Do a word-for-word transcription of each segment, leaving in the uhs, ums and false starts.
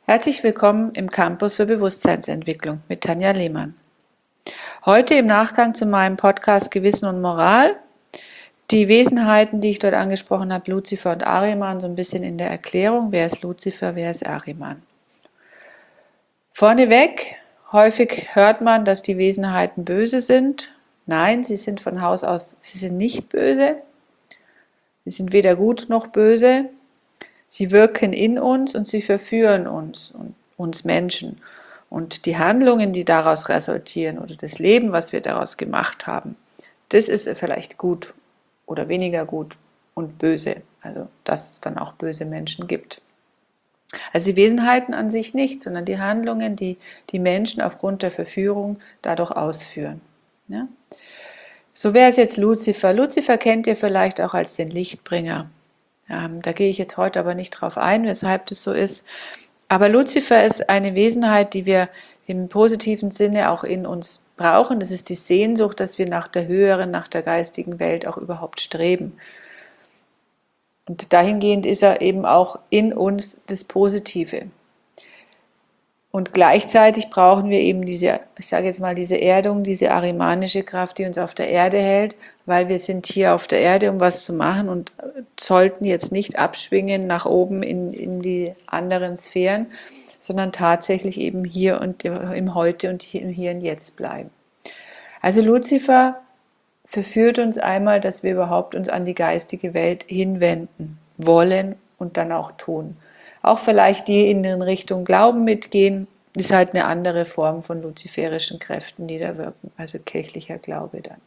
Herzlich willkommen im Campus für Bewusstseinsentwicklung mit Tanja Lehmann. Heute im Nachgang zu meinem Podcast Gewissen und Moral die Wesenheiten, die ich dort angesprochen habe, Luzifer und Ahriman, so ein bisschen in der Erklärung, wer ist Luzifer, wer ist Ahriman. Vorneweg, häufig hört man, dass die Wesenheiten böse sind. Nein, sie sind von Haus aus, sie sind nicht böse. Sie sind weder gut noch böse. Sie wirken in uns und sie verführen uns, uns Menschen. Und die Handlungen, die daraus resultieren oder das Leben, was wir daraus gemacht haben, das ist vielleicht gut oder weniger gut und böse. Also, dass es dann auch böse Menschen gibt. Also die Wesenheiten an sich nicht, sondern die Handlungen, die die Menschen aufgrund der Verführung dadurch ausführen. Ja? So wäre es jetzt Luzifer. Luzifer kennt ihr vielleicht auch als den Lichtbringer. Ähm, da gehe ich jetzt heute aber nicht drauf ein, weshalb das so ist. Aber Luzifer ist eine Wesenheit, die wir im positiven Sinne auch in uns brauchen. Das ist die Sehnsucht, dass wir nach der höheren, nach der geistigen Welt auch überhaupt streben. Und dahingehend ist er eben auch in uns das Positive. Und gleichzeitig brauchen wir eben diese, ich sage jetzt mal, diese Erdung, diese ahrimanische Kraft, die uns auf der Erde hält, weil wir sind hier auf der Erde, um was zu machen und sollten jetzt nicht abschwingen nach oben in, in die anderen Sphären, sondern tatsächlich eben hier und im Heute und im Hier und Jetzt bleiben. Also Luzifer verführt uns einmal, dass wir überhaupt uns an die geistige Welt hinwenden wollen und dann auch tun. Auch vielleicht die in Richtung Glauben mitgehen, ist halt eine andere Form von luziferischen Kräften, die da wirken, also kirchlicher Glaube dann.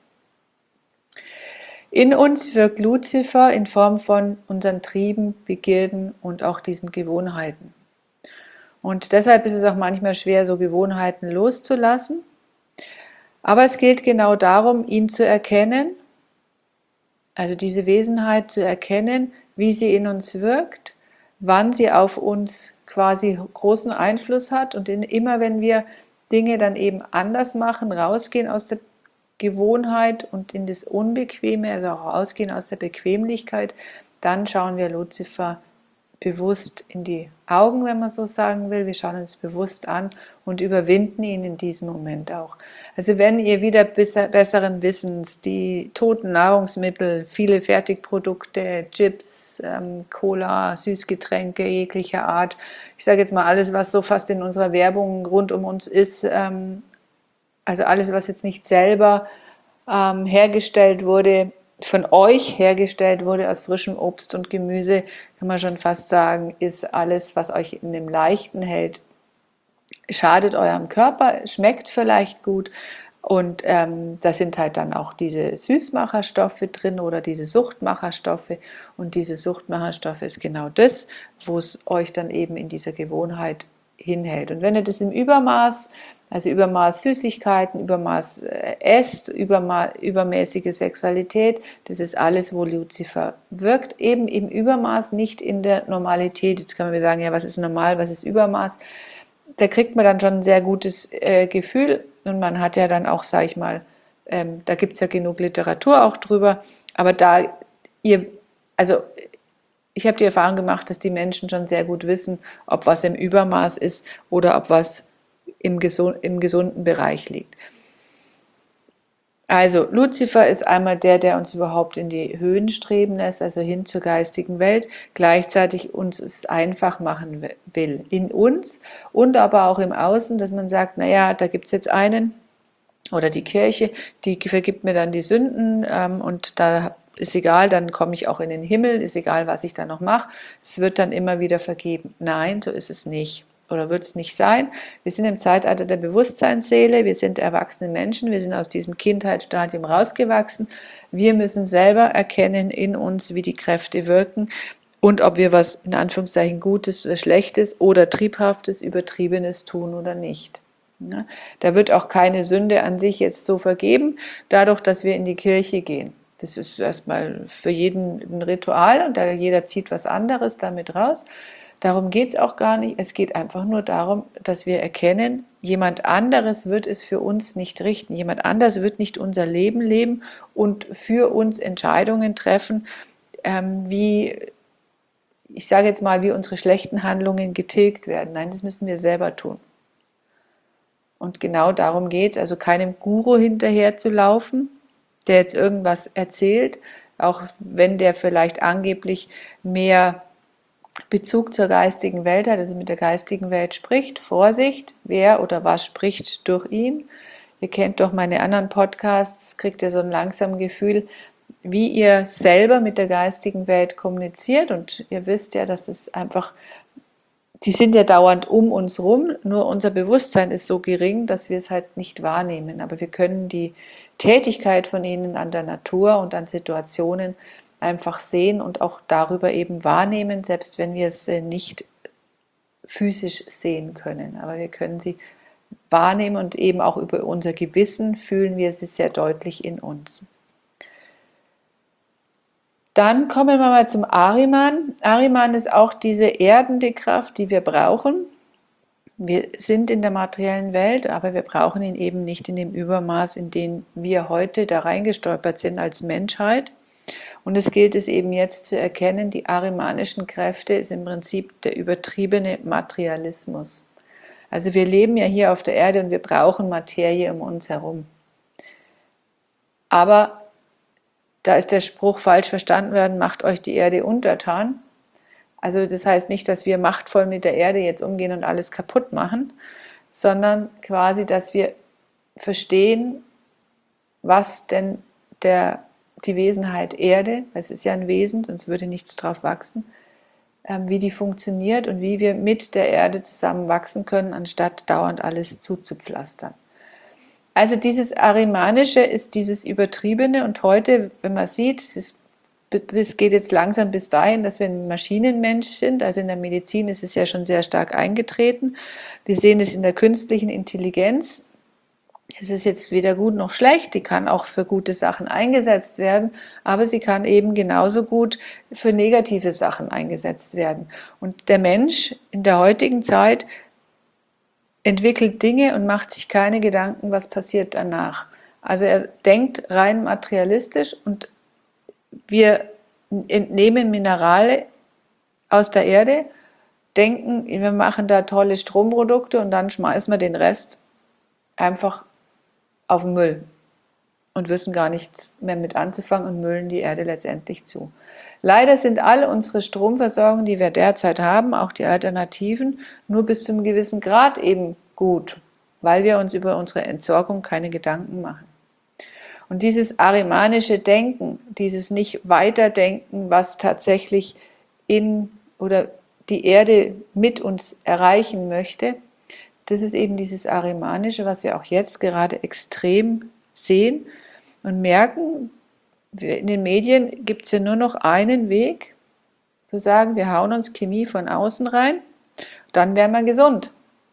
In uns wirkt Luzifer in Form von unseren Trieben, Begierden und auch diesen Gewohnheiten. Und deshalb ist es auch manchmal schwer, so Gewohnheiten loszulassen. Aber es gilt genau darum, ihn zu erkennen, also diese Wesenheit zu erkennen, wie sie in uns wirkt, wann sie auf uns quasi großen Einfluss hat und in, immer wenn wir Dinge dann eben anders machen, rausgehen aus der Gewohnheit und in das Unbequeme, also auch rausgehen aus der Bequemlichkeit, dann schauen wir Luzifer bewusst in die Augen, wenn man so sagen will. Wir schauen uns bewusst an und überwinden ihn in diesem Moment auch. Also wenn ihr wieder besseren Wissens die toten Nahrungsmittel, viele Fertigprodukte, Chips, ähm, Cola, Süßgetränke jeglicher Art, ich sage jetzt mal alles, was so fast in unserer Werbung rund um uns ist, ähm, also alles, was jetzt nicht selber ähm, hergestellt wurde, von euch hergestellt wurde aus frischem Obst und Gemüse, kann man schon fast sagen, ist alles, was euch in dem Leichten hält, schadet eurem Körper, schmeckt vielleicht gut und ähm, da sind halt dann auch diese Süßmacherstoffe drin oder diese Suchtmacherstoffe und diese Suchtmacherstoffe ist genau das, wo es euch dann eben in dieser Gewohnheit hinhält. Und wenn ihr das im Übermaß, also Übermaß Süßigkeiten, Übermaß äh, esst, Überma übermäßige Sexualität, das ist alles, wo Luzifer wirkt, eben im Übermaß, nicht in der Normalität. Jetzt kann man mir sagen, ja, was ist normal, was ist Übermaß? Da kriegt man dann schon ein sehr gutes äh, Gefühl und man hat ja dann auch, sage ich mal, ähm, da gibt es ja genug Literatur auch drüber, aber da ihr, also ich habe die Erfahrung gemacht, dass die Menschen schon sehr gut wissen, ob was im Übermaß ist oder ob was im, gesund, im gesunden Bereich liegt. Also Luzifer ist einmal der, der uns überhaupt in die Höhen streben lässt, also hin zur geistigen Welt, gleichzeitig uns es einfach machen will, in uns und aber auch im Außen, dass man sagt, naja, da gibt es jetzt einen oder die Kirche, die vergibt mir dann die Sünden ähm, und da ist egal, dann komme ich auch in den Himmel, ist egal, was ich da noch mache, es wird dann immer wieder vergeben. Nein, so ist es nicht. Oder wird es nicht sein. Wir sind im Zeitalter der Bewusstseinsseele, wir sind erwachsene Menschen, wir sind aus diesem Kindheitsstadium rausgewachsen. Wir müssen selber erkennen in uns, wie die Kräfte wirken und ob wir was in Anführungszeichen Gutes oder Schlechtes oder Triebhaftes, Übertriebenes tun oder nicht. Ja, da wird auch keine Sünde an sich jetzt so vergeben, dadurch, dass wir in die Kirche gehen. Das ist erstmal für jeden ein Ritual und da jeder zieht was anderes damit raus. Darum geht es auch gar nicht. Es geht einfach nur darum, dass wir erkennen, jemand anderes wird es für uns nicht richten. Jemand anderes wird nicht unser Leben leben und für uns Entscheidungen treffen, ähm, wie ich sage jetzt mal, wie unsere schlechten Handlungen getilgt werden. Nein, das müssen wir selber tun. Und genau darum geht es, also keinem Guru hinterher zu laufen, der jetzt irgendwas erzählt, auch wenn der vielleicht angeblich mehr Bezug zur geistigen Welt hat, also mit der geistigen Welt spricht. Vorsicht, wer oder was spricht durch ihn. Ihr kennt doch meine anderen Podcasts, kriegt ihr so ein langsames Gefühl, wie ihr selber mit der geistigen Welt kommuniziert. Und ihr wisst ja, dass es einfach, die sind ja dauernd um uns rum, nur unser Bewusstsein ist so gering, dass wir es halt nicht wahrnehmen. Aber wir können die Tätigkeit von ihnen an der Natur und an Situationen einfach sehen und auch darüber eben wahrnehmen, selbst wenn wir es nicht physisch sehen können. Aber wir können sie wahrnehmen und eben auch über unser Gewissen fühlen wir sie sehr deutlich in uns. Dann kommen wir mal zum Ahriman. Ahriman ist auch diese erdende Kraft, die wir brauchen. Wir sind in der materiellen Welt, aber wir brauchen ihn eben nicht in dem Übermaß, in dem wir heute da reingestolpert sind als Menschheit. Und es gilt es eben jetzt zu erkennen, die ahrimanischen Kräfte ist im Prinzip der übertriebene Materialismus. Also wir leben ja hier auf der Erde und wir brauchen Materie um uns herum. Aber da ist der Spruch falsch verstanden worden, macht euch die Erde untertan. Also das heißt nicht, dass wir machtvoll mit der Erde jetzt umgehen und alles kaputt machen, sondern quasi, dass wir verstehen, was denn der, die Wesenheit Erde, es ist ja ein Wesen, sonst würde nichts drauf wachsen, wie die funktioniert und wie wir mit der Erde zusammen wachsen können, anstatt dauernd alles zuzupflastern. Also dieses Ahrimanische ist dieses Übertriebene und heute, wenn man sieht, es, es geht jetzt langsam bis dahin, dass wir ein Maschinenmensch sind, also in der Medizin ist es ja schon sehr stark eingetreten. Wir sehen es in der künstlichen Intelligenz. Es ist jetzt weder gut noch schlecht, die kann auch für gute Sachen eingesetzt werden, aber sie kann eben genauso gut für negative Sachen eingesetzt werden. Und der Mensch in der heutigen Zeit entwickelt Dinge und macht sich keine Gedanken, was passiert danach. Also er denkt rein materialistisch und wir entnehmen Minerale aus der Erde, denken, wir machen da tolle Stromprodukte und dann schmeißen wir den Rest einfach auf den Müll und wissen gar nicht mehr mit anzufangen und müllen die Erde letztendlich zu. Leider sind all unsere Stromversorgungen, die wir derzeit haben, auch die Alternativen, nur bis zu einem gewissen Grad eben gut, weil wir uns über unsere Entsorgung keine Gedanken machen. Und dieses ahrimanische Denken, dieses nicht weiterdenken, was tatsächlich in oder die Erde mit uns erreichen möchte, das ist eben dieses Ahrimanische, was wir auch jetzt gerade extrem sehen und merken, in den Medien gibt es ja nur noch einen Weg, zu sagen, wir hauen uns Chemie von außen rein, dann wären wir gesund.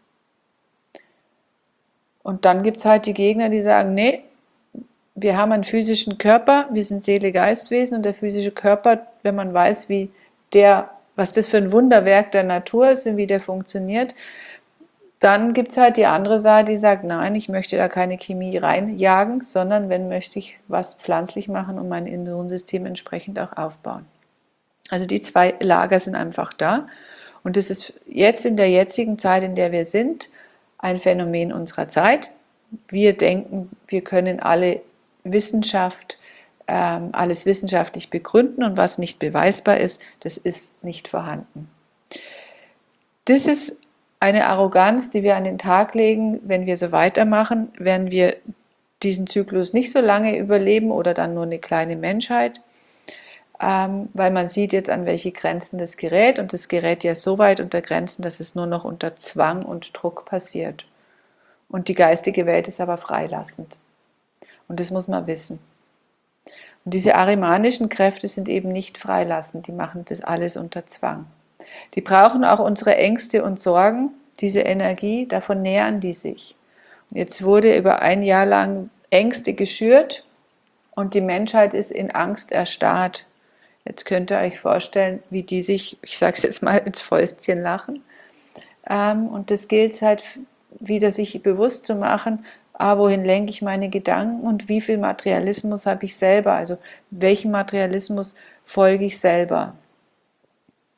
Und dann gibt es halt die Gegner, die sagen, nee, wir haben einen physischen Körper, wir sind Seele-Geist-Wesen und der physische Körper, wenn man weiß, wie der, was das für ein Wunderwerk der Natur ist und wie der funktioniert, dann gibt es halt die andere Seite, die sagt, nein, ich möchte da keine Chemie reinjagen, sondern wenn, möchte ich was pflanzlich machen und mein Immunsystem entsprechend auch aufbauen. Also die zwei Lager sind einfach da und das ist jetzt in der jetzigen Zeit, in der wir sind, ein Phänomen unserer Zeit. Wir denken, wir können alle Wissenschaft, ähm, alles wissenschaftlich begründen und was nicht beweisbar ist, das ist nicht vorhanden. Das ist eine Arroganz, die wir an den Tag legen. Wenn wir so weitermachen, werden wir diesen Zyklus nicht so lange überleben oder dann nur eine kleine Menschheit, ähm, weil man sieht jetzt, an welche Grenzen das gerät und das gerät ja so weit unter Grenzen, dass es nur noch unter Zwang und Druck passiert. Und die geistige Welt ist aber freilassend. Und das muss man wissen. Und diese ahrimanischen Kräfte sind eben nicht freilassend, die machen das alles unter Zwang. Die brauchen auch unsere Ängste und Sorgen, diese Energie, davon nähern die sich. Und jetzt wurde über ein Jahr lang Ängste geschürt und die Menschheit ist in Angst erstarrt. Jetzt könnt ihr euch vorstellen, wie die sich, ich sage es jetzt mal, ins Fäustchen lachen. Und das gilt halt wieder sich bewusst zu machen, ah, wohin lenke ich meine Gedanken und wie viel Materialismus habe ich selber, also welchem Materialismus folge ich selber.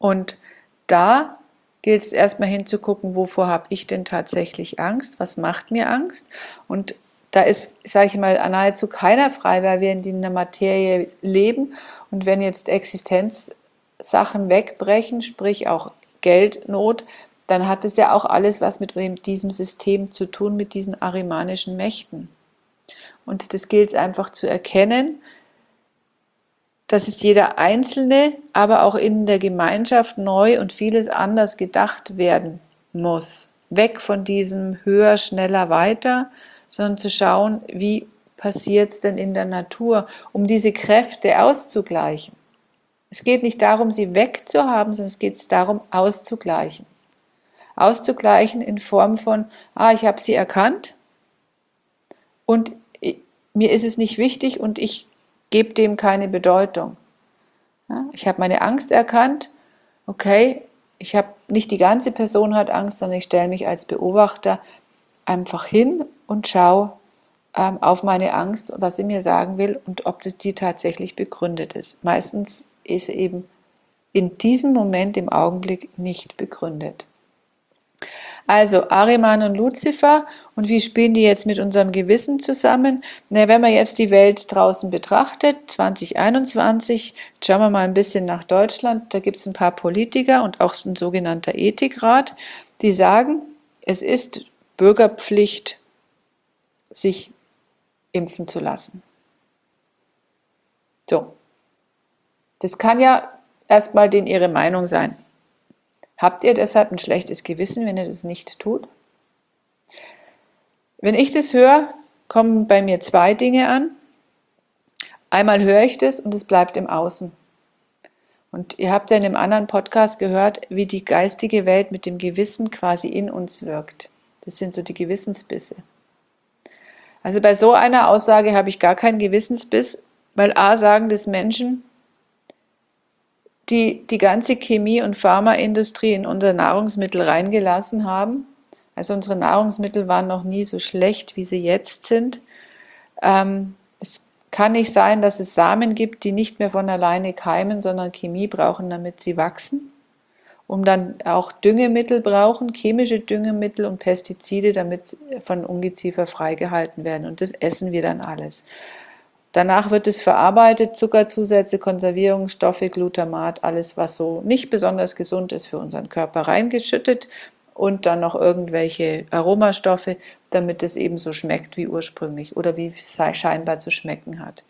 Und da gilt es erstmal hinzugucken, wovor habe ich denn tatsächlich Angst, was macht mir Angst. Und da ist, sage ich mal, nahezu keiner frei, weil wir in der Materie leben. Und wenn jetzt Existenzsachen wegbrechen, sprich auch Geldnot, dann hat es ja auch alles was mit diesem System zu tun, mit diesen arimanischen Mächten. Und das gilt es einfach zu erkennen, dass es jeder Einzelne, aber auch in der Gemeinschaft neu und vieles anders gedacht werden muss. Weg von diesem höher, schneller, weiter, sondern zu schauen, wie passiert es denn in der Natur, um diese Kräfte auszugleichen. Es geht nicht darum, sie wegzuhaben, sondern es geht darum, auszugleichen. Auszugleichen in Form von, ah, ich habe sie erkannt und mir ist es nicht wichtig und ich gebe dem keine Bedeutung. Ja, ich habe meine Angst erkannt, okay, ich habe nicht die ganze Person hat Angst, sondern ich stelle mich als Beobachter einfach hin und schaue ähm, auf meine Angst, was sie mir sagen will und ob das die tatsächlich begründet ist. Meistens ist sie eben in diesem Moment im Augenblick nicht begründet. Also Ahriman und Luzifer, und wie spielen die jetzt mit unserem Gewissen zusammen? Na, wenn man jetzt die Welt draußen betrachtet, zwanzig einundzwanzig, schauen wir mal ein bisschen nach Deutschland, da gibt es ein paar Politiker und auch ein sogenannter Ethikrat, die sagen, es ist Bürgerpflicht, sich impfen zu lassen. So, das kann ja erstmal denen ihre Meinung sein. Habt ihr deshalb ein schlechtes Gewissen, wenn ihr das nicht tut? Wenn ich das höre, kommen bei mir zwei Dinge an. Einmal höre ich das und es bleibt im Außen. Und ihr habt ja in einem anderen Podcast gehört, wie die geistige Welt mit dem Gewissen quasi in uns wirkt. Das sind so die Gewissensbisse. Also bei so einer Aussage habe ich gar keinen Gewissensbiss, weil A, sagen das Menschen, die die ganze Chemie- und Pharmaindustrie in unser Nahrungsmittel reingelassen haben. Also unsere Nahrungsmittel waren noch nie so schlecht, wie sie jetzt sind. Ähm, es kann nicht sein, dass es Samen gibt, die nicht mehr von alleine keimen, sondern Chemie brauchen, damit sie wachsen. Um dann auch Düngemittel brauchen, chemische Düngemittel und Pestizide, damit von Ungeziefer freigehalten werden. Und das essen wir dann alles. Danach wird es verarbeitet, Zuckerzusätze, Konservierungsstoffe, Glutamat, alles was so nicht besonders gesund ist für unseren Körper reingeschüttet und dann noch irgendwelche Aromastoffe, damit es eben so schmeckt wie ursprünglich oder wie es scheinbar zu schmecken hat.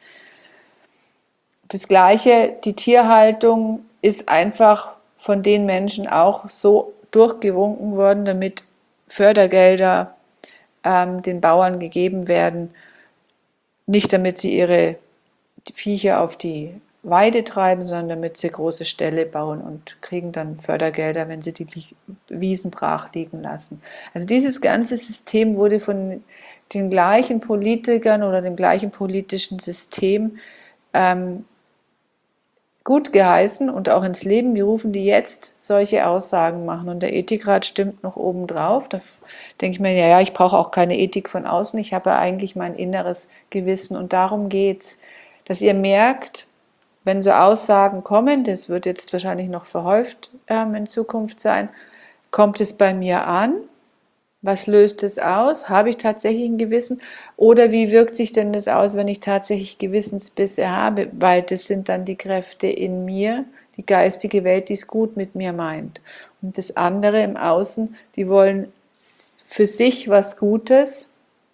Das Gleiche, die Tierhaltung ist einfach von den Menschen auch so durchgewunken worden, damit Fördergelder ähm, den Bauern gegeben werden, nicht damit sie ihre Viecher auf die Weide treiben, sondern damit sie große Ställe bauen und kriegen dann Fördergelder, wenn sie die Wiesen brach liegen lassen. Also dieses ganze System wurde von den gleichen Politikern oder dem gleichen politischen System ähm, gut geheißen und auch ins Leben gerufen, die jetzt solche Aussagen machen. Und der Ethikrat stimmt noch obendrauf. Da denke ich mir, ja, ja, ich brauche auch keine Ethik von außen. Ich habe ja eigentlich mein inneres Gewissen. Und darum geht's, dass ihr merkt, wenn so Aussagen kommen, das wird jetzt wahrscheinlich noch verhäuft ähm, in Zukunft sein, kommt es bei mir an? Was löst es aus? Habe ich tatsächlich ein Gewissen? Oder wie wirkt sich denn das aus, wenn ich tatsächlich Gewissensbisse habe? Weil das sind dann die Kräfte in mir, die geistige Welt, die es gut mit mir meint. Und das andere im Außen, die wollen für sich was Gutes.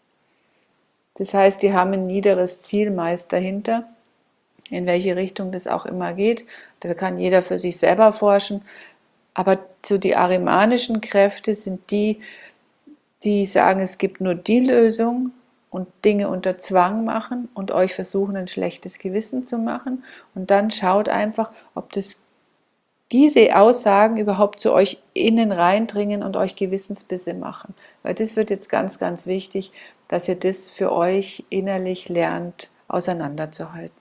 Das heißt, die haben ein niederes Ziel meist dahinter, in welche Richtung das auch immer geht. Da kann jeder für sich selber forschen. Aber so die arimanischen Kräfte sind die, die sagen, es gibt nur die Lösung und Dinge unter Zwang machen und euch versuchen, ein schlechtes Gewissen zu machen. Und dann schaut einfach, ob das, diese Aussagen überhaupt zu euch innen reindringen und euch Gewissensbisse machen. Weil das wird jetzt ganz, ganz wichtig, dass ihr das für euch innerlich lernt, auseinanderzuhalten.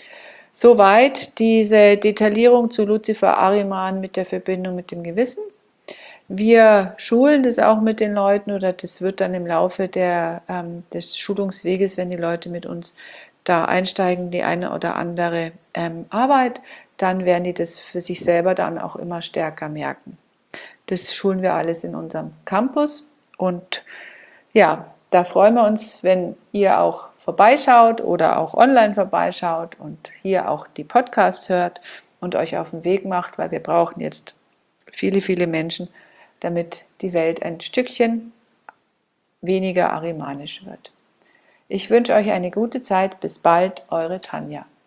Soweit diese Detaillierung zu Luzifer Ahriman mit der Verbindung mit dem Gewissen. Wir schulen das auch mit den Leuten oder das wird dann im Laufe der, ähm, des Schulungsweges, wenn die Leute mit uns da einsteigen, die eine oder andere ähm, Arbeit, dann werden die das für sich selber dann auch immer stärker merken. Das schulen wir alles in unserem Campus und ja, da freuen wir uns, wenn ihr auch vorbeischaut oder auch online vorbeischaut und hier auch die Podcasts hört und euch auf den Weg macht, weil wir brauchen jetzt viele, viele Menschen, damit die Welt ein Stückchen weniger arimanisch wird. Ich wünsche euch eine gute Zeit. Bis bald, eure Tanja.